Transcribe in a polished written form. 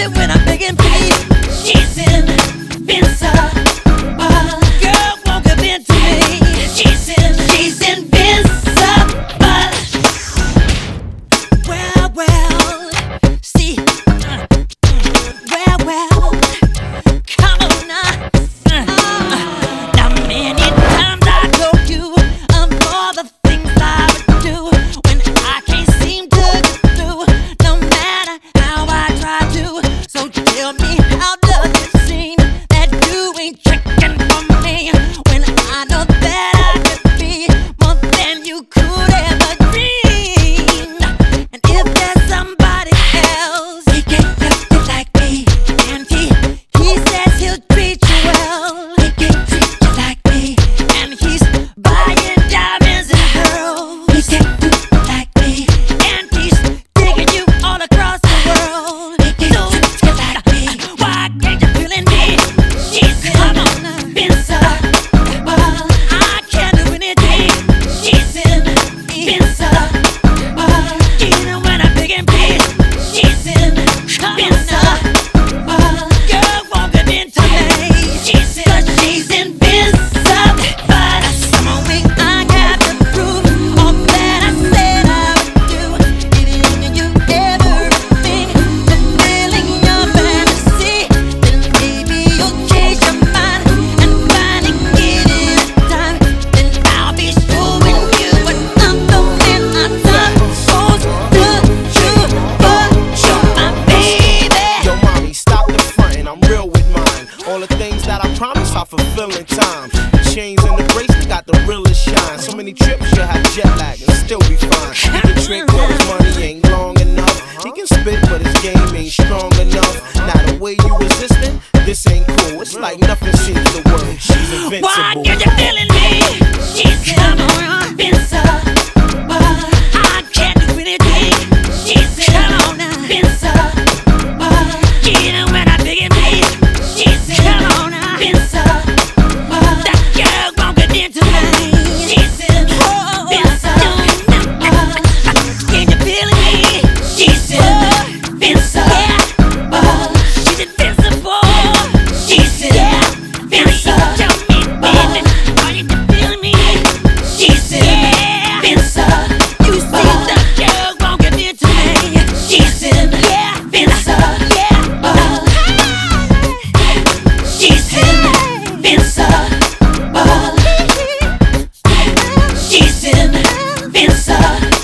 it when I'm begging, please. She's invincible. Girl won't give in to me. She's invincible. Well, see, well, come on now. Now many times I told you all the things I would do when I can't seem to get through, no matter how I try to. So tell me, how does it seem that you ain't checking for me when I know that I could be more than you could ever dream? And if there's somebody else, he can't help it like me, and he says he'll treat you well. He can't treat you like me, and he's buying diamonds and pearls. He can't do it like me, and he's digging you all across the world. He can't do it like me. Why can't you feel in me? She's invincible. I can't do anything. She's invincible. Even when I'm big and big, she's invincible. Girl won't give in to me. She's invincible. But some week I got to prove all that I said I would do. Giving you everything, fulfilling your fantasy. Then maybe you'll change your mind and finally get in time. Then I'll be showing you what I'm doing. I'm supposed to do, but you're my baby. Yo, mommy, stop the frontin', I'm real with mine. All the things that I promise I fulfill in time. The chains and the bracelet got the realest shine. So many trips, you'll have jet lag and still be fine. He can trick, but his money ain't long enough. He can spit, but his game ain't strong enough. Now the way you resisting, this ain't cool. It's like nothing seems to work. She's invincible. Why can't you feel in me? She's invincible. I can't do anything. She's invincible. Even when I'm big and big, she's invincible. That girl won't get into me. She's invincible. Can you feel me? She's invincible. She's invincible. She's invincible. Tell me, baby, are you feeling me? She's invincible. You see, the girl won't get into me. She's invincible. She's invincible. She's invincible.